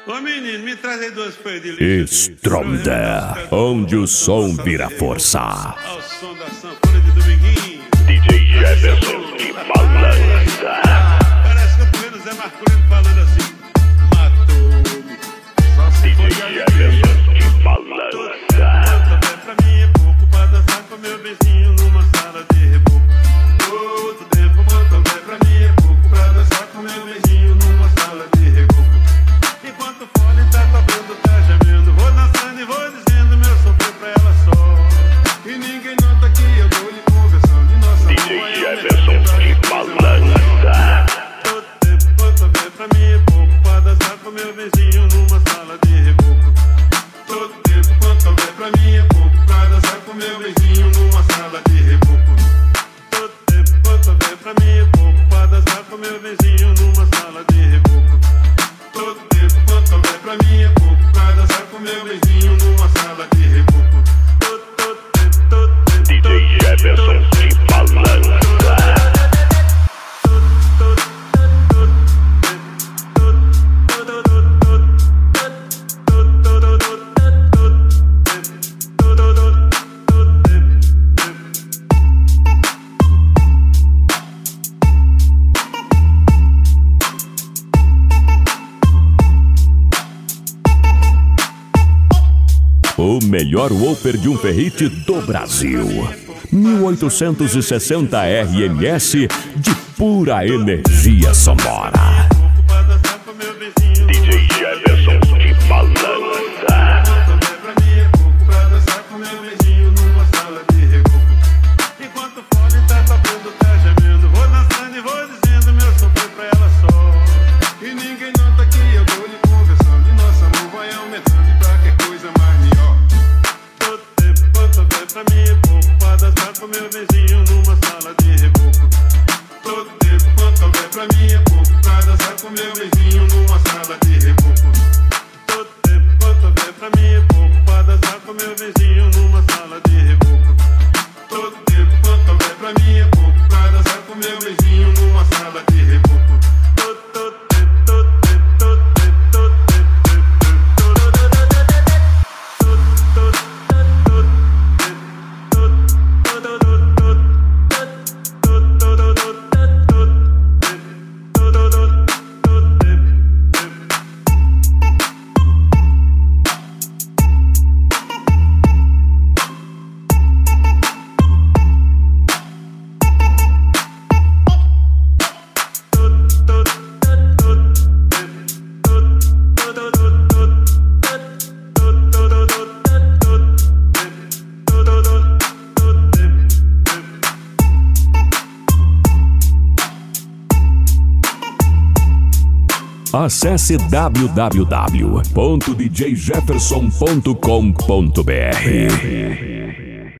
Ô menino, me traz aí 2 folhas de lixo. Stronda, onde o som vira força. Ao som da sanfona de Dominguinho. DJ Jefferson de Malança. Parece que eu tô vendo o Zé Marculino falando assim. Matou-me. Só se for DJ Jefferson de Malança. Quanto pra mim é pouco pra dançar com meu vizinho numa sala de reboco. Todo tempo, quanto pra mim é pouco pra dançar com meu vizinho numa sala de reboco. Enquanto o fone tá tocando, tá gemendo, vou dançando e vou dizendo meu sofrer pra ela só. E ninguém nota que eu tô lhe conversando e nossa DJ Jefferson de Malança. Todo tempo, quanto vê pra mim é pouco pra dançar com meu vizinho numa sala de reboco. Todo tempo, quanto vê pra mim é pouco pra dançar com meu vizinho numa sala de reboco. Todo tempo, quanto vê pra mim é pouco pra dançar com meu vizinho numa sala de reboco. Todo tempo, quanto vê pra mim é pouco pra dançar com meu vizinho numa sala de reboco. Todo tempo, DJ Jefferson de Malança. O melhor woofer de um ferrite do Brasil. 1860 RMS de pura energia sonora. DJ Jefferson de Malança. Enquanto o fone tá tocando, tá gemendo, vou dançando e vou dizendo meu sofrer pra ela só. E ninguém nota que eu tô lhe conversando e nosso amor vai aumentando e pra que coisa mais melhor. Todo tempo, quanto vê pra mim é pouco pra dançar com meu vizinho numa sala de reboco. Todo tempo, quanto vê pra mim é pouco pra dançar com meu vizinho numa sala de reboco. Todo tempo, quanto vê pra mim é pouco pra dançar com meu vizinho numa sala de reboco. Todo tempo, quanto vê pra mim é pouco pra dançar com meu vizinho numa sala de reboco. Todo tempo, todo tempo, todo tempo, todo tempo, todo Acesse www.djjefferson.com.br.